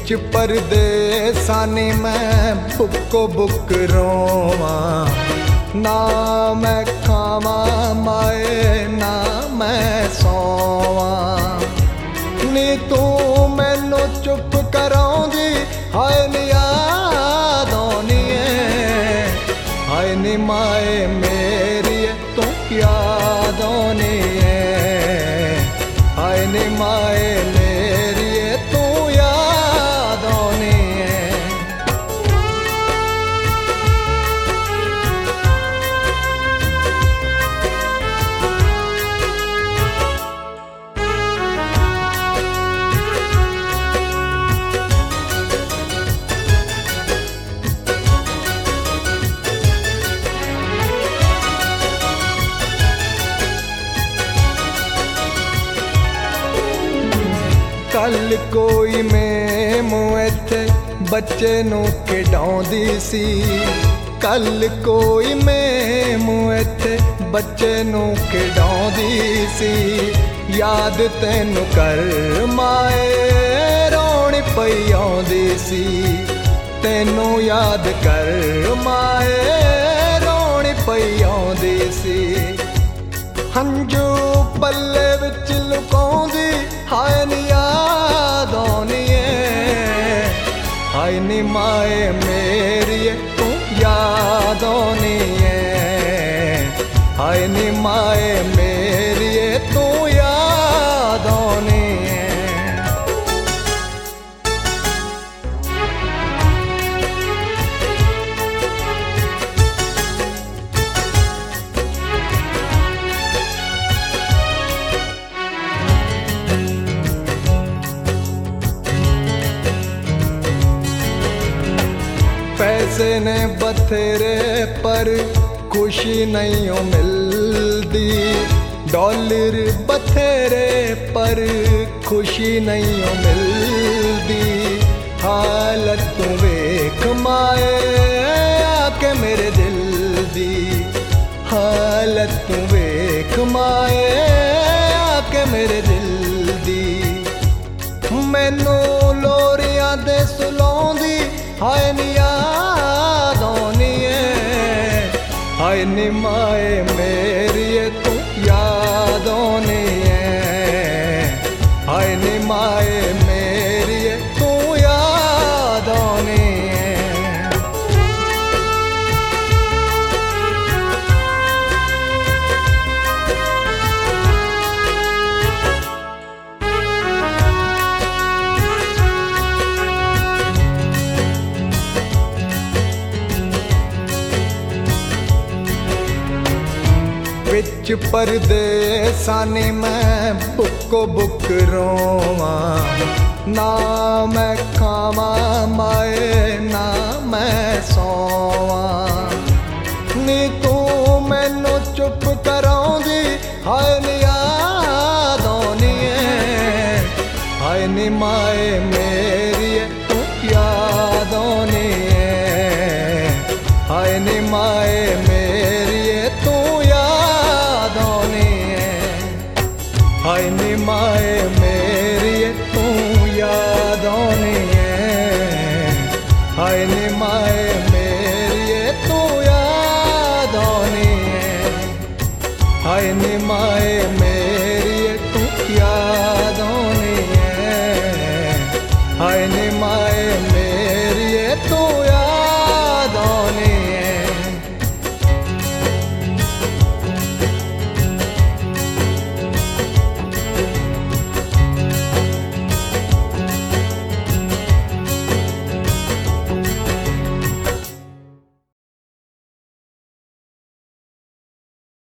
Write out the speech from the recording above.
विच परदेसानी मैं बुक्को बुक रोवा, ना मैं खावा माए ना मैं सोवा। नी तू मैनू चुप कराउंदी हाय नी याद आउणी है, हाय नी माए मेरी तू याद आउणी है, हाय नी माए मेरी तू याद आउणी है। कल कोई मैमू इत्थे बच्चे नू खिडाउंदी सी, कल कोई मैमू इत्थे बच्चे नू खिडाउंदी सी। याद तैनू कर माए रोणी पई आउंदी सी, तैनू याद कर माए रोणी पई आउंदी सी। हंजू पल्ले विच लुकाउंदी हाय नी याद आउणी है, हाय नी माए मेरी तू याद आउणी है, हाय नी माए मेरी तू याद आउणी है। पैसे ने बथेरे पर खुशी नहीं हो मिलती, डॉलर बथेरे पर खुशी नहीं हो मिलती। हालत तू वेख माए आके मेरे दिल दी, हालत तू वेख माए आके मेरे दिल दी। मैनू लोरियां दे सुलाउंदी हाय नी याद आउणी है, हाय नी माए मेरी तू याद आउणी है, हाय नी माए मेरी तू याद आउणी है। विच परदेसानी मैं बुक्को बुक रोवा, ना मैं खावा माए ना मैं सोवा। नी तू मैनू चुप कराउंदी हाय नी याद आउणी है, हाय नी माए मेरी तू याद आउणी है, हाय नी माए मेरी तू याद आउणी है, हाय नी माए मेरी तू याद आउणी है, हाय नी माए मेरी तू याद आउणी है, हाय नी माए मेरी